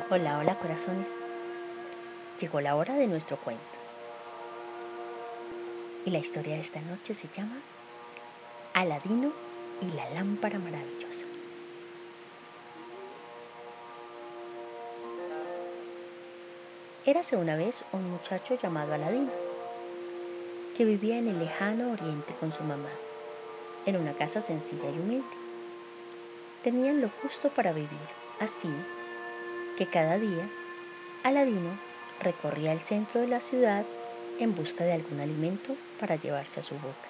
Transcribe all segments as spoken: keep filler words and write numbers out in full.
Hola, hola corazones. Llegó la hora de nuestro cuento. Y la historia de esta noche se llama Aladino y la lámpara maravillosa. Érase una vez un muchacho llamado Aladino, que vivía en el lejano oriente con su mamá, en una casa sencilla y humilde. Tenían lo justo para vivir, así que cada día Aladino recorría el centro de la ciudad en busca de algún alimento para llevarse a su boca.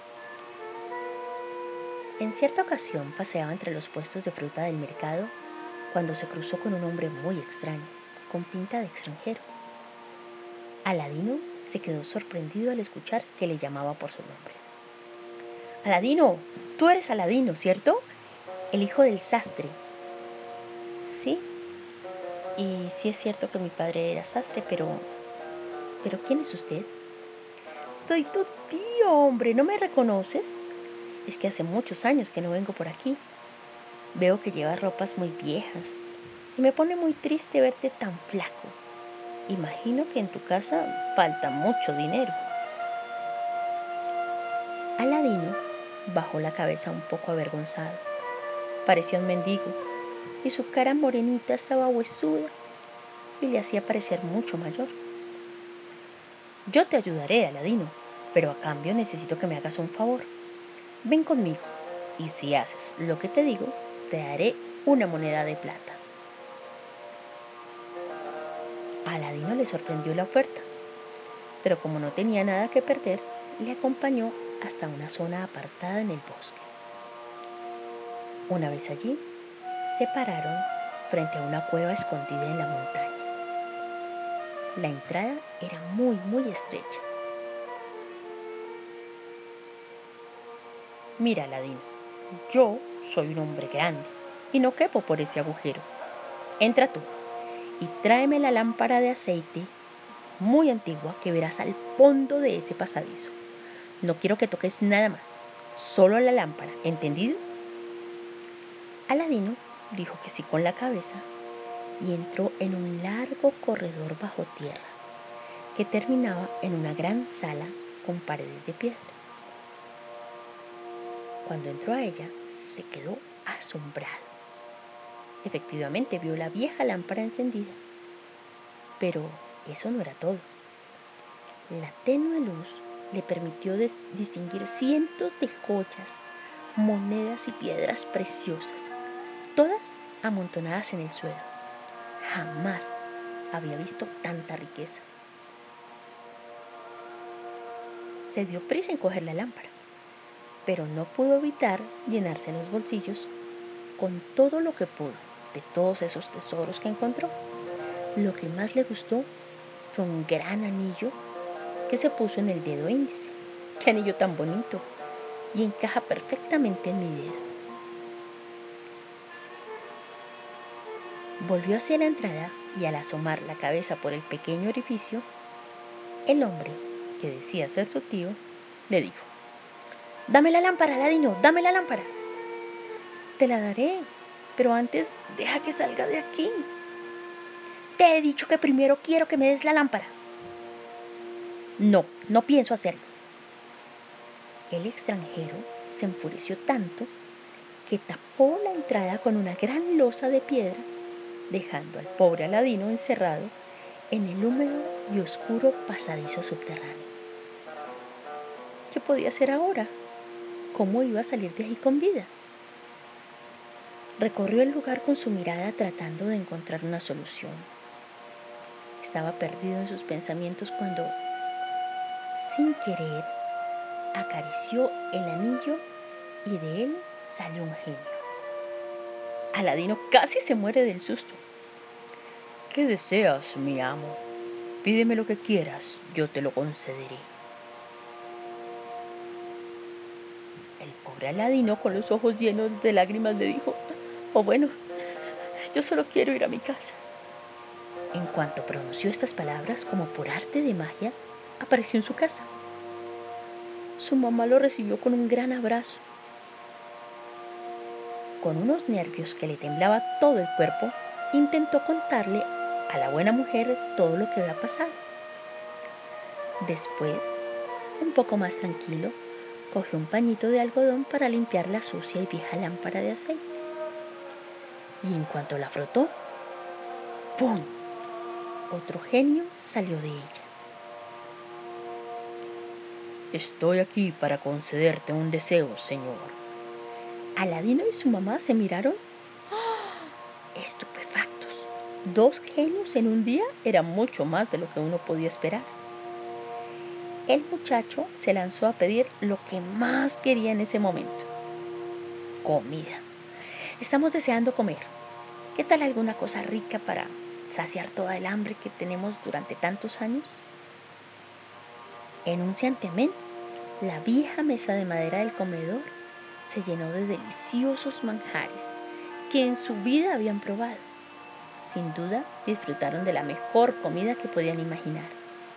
En cierta ocasión paseaba entre los puestos de fruta del mercado cuando se cruzó con un hombre muy extraño, con pinta de extranjero. Aladino se quedó sorprendido al escuchar que le llamaba por su nombre. Aladino, tú eres Aladino, ¿cierto? El hijo del sastre. Sí, y sí es cierto que mi padre era sastre, pero... ¿Pero quién es usted? Soy tu tío, hombre, ¿no me reconoces? Es que hace muchos años que no vengo por aquí. Veo que llevas ropas muy viejas y me pone muy triste verte tan flaco. Imagino que en tu casa falta mucho dinero. Aladino bajó la cabeza un poco avergonzado. Parecía un mendigo y su cara morenita estaba huesuda y le hacía parecer mucho mayor. Yo te ayudaré, Aladino, pero a cambio necesito que me hagas un favor. Ven conmigo y si haces lo que te digo, te daré una moneda de plata. A Aladino le sorprendió la oferta, pero como no tenía nada que perder, le acompañó hasta una zona apartada en el bosque. Una vez allí, se pararon frente a una cueva escondida en la montaña. La entrada era muy, muy estrecha. Mira, Aladino, yo soy un hombre grande y no quepo por ese agujero. Entra tú y tráeme la lámpara de aceite muy antigua que verás al fondo de ese pasadizo. No quiero que toques nada más, solo la lámpara, ¿entendido? Aladino dijo que sí con la cabeza y entró en un largo corredor bajo tierra que terminaba en una gran sala con paredes de piedra. Cuando entró a ella, se quedó asombrado. Efectivamente vio la vieja lámpara encendida, pero eso no era todo. La tenue luz le permitió des- distinguir cientos de joyas, monedas y piedras preciosas, todas amontonadas en el suelo. Jamás había visto tanta riqueza. Se dio prisa en coger la lámpara, pero no pudo evitar llenarse los bolsillos con todo lo que pudo de todos esos tesoros que encontró. Lo que más le gustó fue un gran anillo que se puso en el dedo índice. ¡Qué anillo tan bonito! Y encaja perfectamente en mi dedo. Volvió hacia la entrada y al asomar la cabeza por el pequeño orificio, el hombre, que decía ser su tío, le dijo: «Dame la lámpara, Aladino, dame la lámpara». «Te la daré, pero antes deja que salga de aquí». «Te he dicho que primero quiero que me des la lámpara». «No, no pienso hacerlo». El extranjero se enfureció tanto que tapó la entrada con una gran losa de piedra, dejando al pobre Aladino encerrado en el húmedo y oscuro pasadizo subterráneo. ¿Qué podía hacer ahora? ¿Cómo iba a salir de ahí con vida? Recorrió el lugar con su mirada tratando de encontrar una solución. Estaba perdido en sus pensamientos cuando, sin querer, acarició el anillo y de él salió un genio. Aladino casi se muere del susto. «¿Qué deseas, mi amo? Pídeme lo que quieras, yo te lo concederé». El pobre Aladino, con los ojos llenos de lágrimas, le dijo: «Oh, bueno, yo solo quiero ir a mi casa». En cuanto pronunció estas palabras, como por arte de magia, apareció en su casa. Su mamá lo recibió con un gran abrazo. Con unos nervios que le temblaba todo el cuerpo, intentó contarle a la buena mujer todo lo que había pasado. Después, un poco más tranquilo, cogió un pañito de algodón para limpiar la sucia y vieja lámpara de aceite. Y en cuanto la frotó, ¡pum!, otro genio salió de ella. Estoy aquí para concederte un deseo, señor. Aladino y su mamá se miraron ¡oh!, estupefactos. Dos genios en un día era mucho más de lo que uno podía esperar. El muchacho se lanzó a pedir lo que más quería en ese momento: comida. Estamos deseando comer. ¿Qué tal alguna cosa rica para saciar toda el hambre que tenemos durante tantos años? En un santiamén, la vieja mesa de madera del comedor se llenó de deliciosos manjares que en su vida habían probado. Sin duda, disfrutaron de la mejor comida que podían imaginar.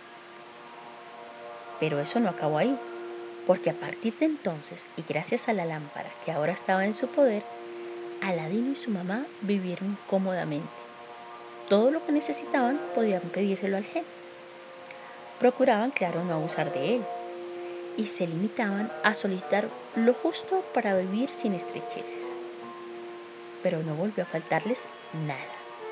Pero eso no acabó ahí, porque a partir de entonces, y gracias a la lámpara que ahora estaba en su poder, Aladino y su mamá vivieron cómodamente. Todo lo que necesitaban podían pedírselo al genio. Procuraban, claro, no abusar de él, y se limitaban a solicitar lo justo para vivir sin estrecheces. Pero no volvió a faltarles nada.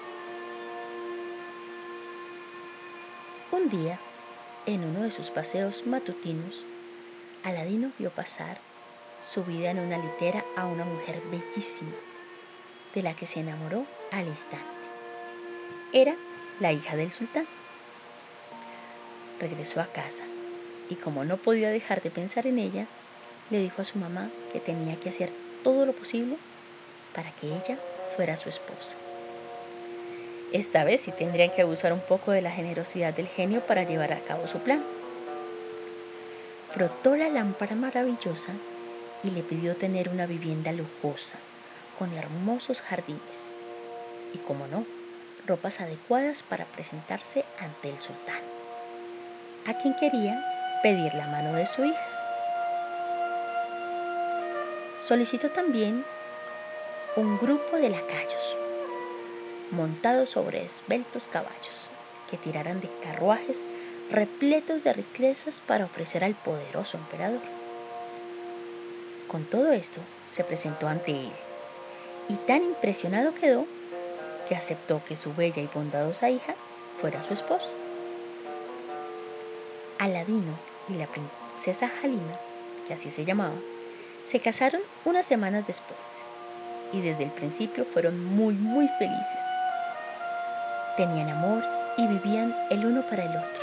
Un día, en uno de sus paseos matutinos, Aladino vio pasar, subida en una litera, a una mujer bellísima, de la que se enamoró al instante. Era la hija del sultán. Regresó a casa y, como no podía dejar de pensar en ella, le dijo a su mamá que tenía que hacer todo lo posible para que ella fuera su esposa. Esta vez sí tendrían que abusar un poco de la generosidad del genio para llevar a cabo su plan. Frotó la lámpara maravillosa y le pidió tener una vivienda lujosa, con hermosos jardines y, como no, ropas adecuadas para presentarse ante el sultán, a quien quería pedir la mano de su hija. Solicitó también un grupo de lacayos montados sobre esbeltos caballos que tiraran de carruajes repletos de riquezas para ofrecer al poderoso emperador. Con todo esto se presentó ante él y tan impresionado quedó que aceptó que su bella y bondadosa hija fuera su esposa. Aladino y la princesa Halima, que así se llamaba, se casaron unas semanas después y desde el principio fueron muy muy felices. Tenían amor y vivían el uno para el otro.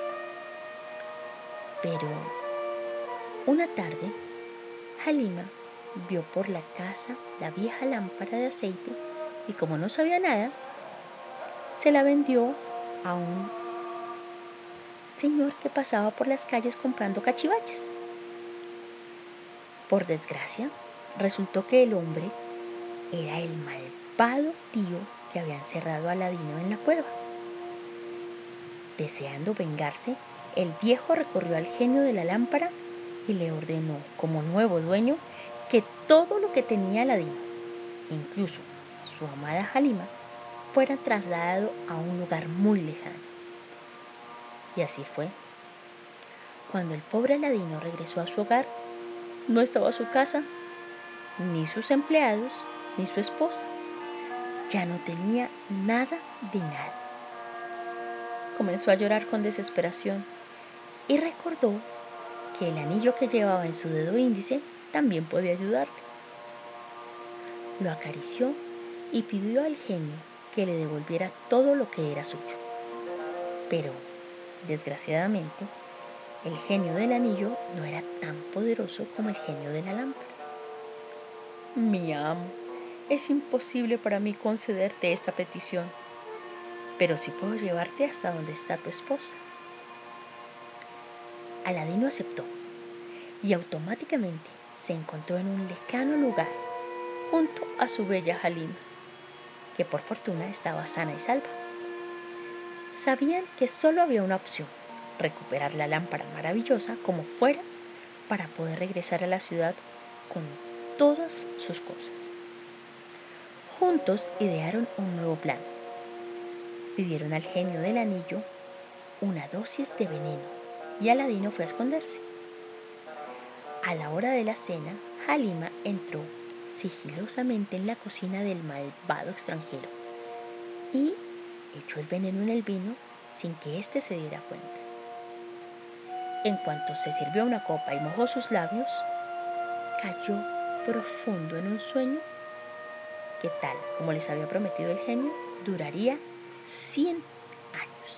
Pero una tarde, Halima vio por la casa la vieja lámpara de aceite y, como no sabía nada, se la vendió a un señor que pasaba por las calles comprando cachivaches. Por desgracia, resultó que el hombre era el malvado tío que había encerrado a Aladino en la cueva. Deseando vengarse, el viejo recorrió al genio de la lámpara y le ordenó, como nuevo dueño, que todo lo que tenía Aladino, incluso su amada Halima, fuera trasladado a un lugar muy lejano. Y así fue. Cuando el pobre Aladino regresó a su hogar, no estaba su casa, ni sus empleados, ni su esposa. Ya no tenía nada de nada. Comenzó a llorar con desesperación y recordó que el anillo que llevaba en su dedo índice también podía ayudarle. Lo acarició y pidió al genio que le devolviera todo lo que era suyo. Pero, desgraciadamente, el genio del anillo no era tan poderoso como el genio de la lámpara. Mi amo, es imposible para mí concederte esta petición, pero sí puedo llevarte hasta donde está tu esposa. Aladino aceptó y automáticamente se encontró en un lejano lugar junto a su bella Halima, que por fortuna estaba sana y salva. Sabían que solo había una opción: recuperar la lámpara maravillosa como fuera para poder regresar a la ciudad con todas sus cosas. Juntos idearon un nuevo plan Pidieron al genio del anillo una dosis de veneno y Aladino fue a esconderse. A la hora de la cena, Halima entró sigilosamente en la cocina del malvado extranjero y echó el veneno en el vino sin que éste se diera cuenta. En cuanto se sirvió una copa y mojó sus labios, cayó profundo en un sueño que, tal como les había prometido el genio, duraría cien años.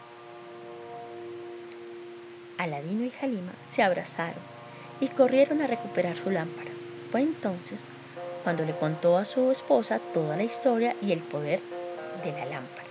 Aladino y Halima se abrazaron y corrieron a recuperar su lámpara. Fue entonces cuando le contó a su esposa toda la historia y el poder de la lámpara.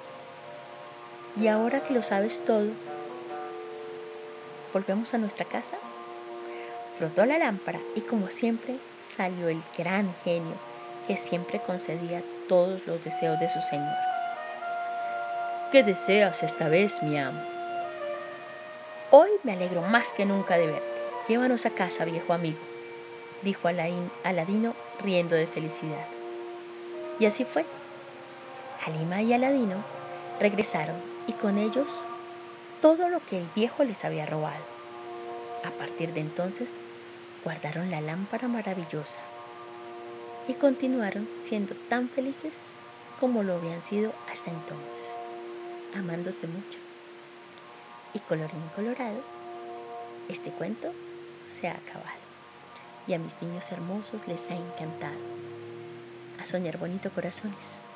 Y ahora que lo sabes todo, ¿volvemos a nuestra casa? Frotó la lámpara y, como siempre, salió el gran genio que siempre concedía todos los deseos de su señor. ¿Qué deseas esta vez, mi amo? Hoy me alegro más que nunca de verte. Llévanos a casa, viejo amigo, dijo Aladino riendo de felicidad. Y así fue. Halima y Aladino regresaron y con ellos todo lo que el viejo les había robado. A partir de entonces, guardaron la lámpara maravillosa y continuaron siendo tan felices como lo habían sido hasta entonces, amándose mucho. Y colorín colorado, este cuento se ha acabado. Y a mis niños hermosos les ha encantado. A soñar bonito, corazones.